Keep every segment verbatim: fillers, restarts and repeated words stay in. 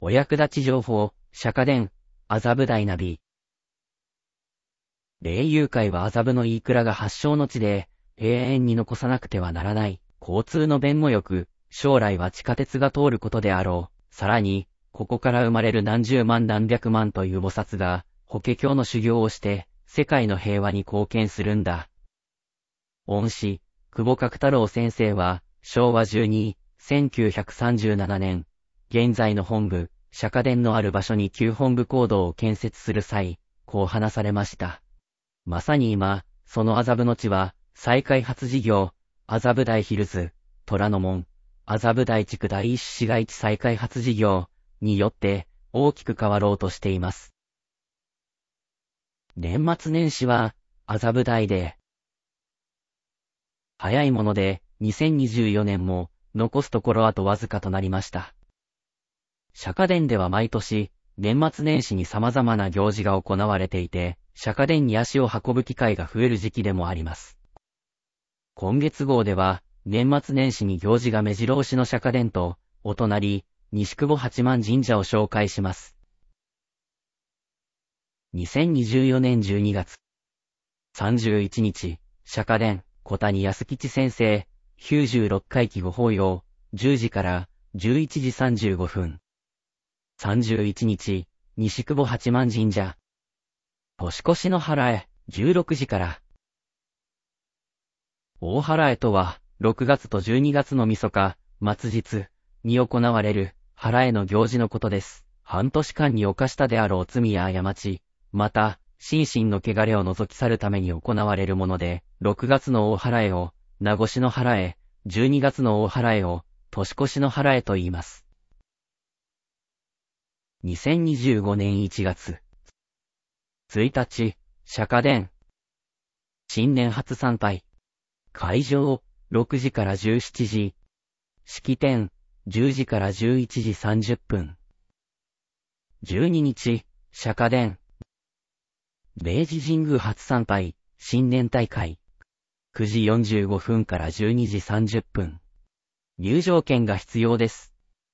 お役立ち情報、釈迦伝、麻布台ナビ。霊友会は麻布の飯倉が発祥の地で、永遠に残さなくてはならない、交通の便もよく、将来は地下鉄が通ることであろう。さらに、ここから生まれる何十万何百万という菩薩が、法華経の修行をして、世界の平和に貢献するんだ。恩師、久保角太郎先生は、しょうわじゅうに、せんきゅうひゃくさんじゅうななねん、現在の本部、釈迦殿のある場所に旧本部講堂を建設する際、こう話されました。まさに今、その麻布の地は、再開発事業、麻布台ヒルズ、虎ノ門、麻布台地区第一市街地再開発事業によって大きく変わろうとしています。年末年始は、麻布台で、早いもので、にせんにじゅうよねんも、残すところあとわずかとなりました。釈迦殿では毎年、年末年始に様々な行事が行われていて、釈迦殿に足を運ぶ機会が増える時期でもあります。今月号では、年末年始に行事が目白押しの釈迦殿と、お隣、西久保八幡神社を紹介します。にせんにじゅうよねんじゅうにがつさんじゅういちにち、釈迦殿、小谷康吉先生、きゅうじゅうろっかい忌ご法要、じゅうじからじゅういちじさんじゅうごふん。さんじゅういちにち、西久保八幡神社。年越しの祓え、じゅうろくじから。大祓えとは、ろくがつとじゅうにがつのみそか、末日に行われる、祓えの行事のことです。半年間に犯したであろう罪や過ち、また、心身の汚れを除き去るために行われるもので、ろくがつの大祓えを、名越しの祓え、じゅうにがつの大祓えを、年越しの祓えと言います。にせんにじゅうごねんいちがつついたち、釈迦殿。新年初参拝。会場、ろくじからじゅうしちじ。式典、じゅうじからじゅういちじさんじゅっぷん。じゅうににち、釈迦殿。明治神宮初参拝、新年大会。くじよんじゅうごふんからじゅうにじさんじゅっぷん。入場券が必要です。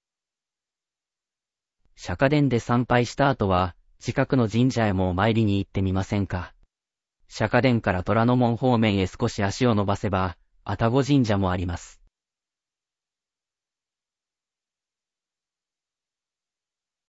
釈迦殿で参拝した後は、近くの神社へもお参りに行ってみませんか。釈迦殿から虎ノ門方面へ少し足を伸ばせば、愛宕神社もあります。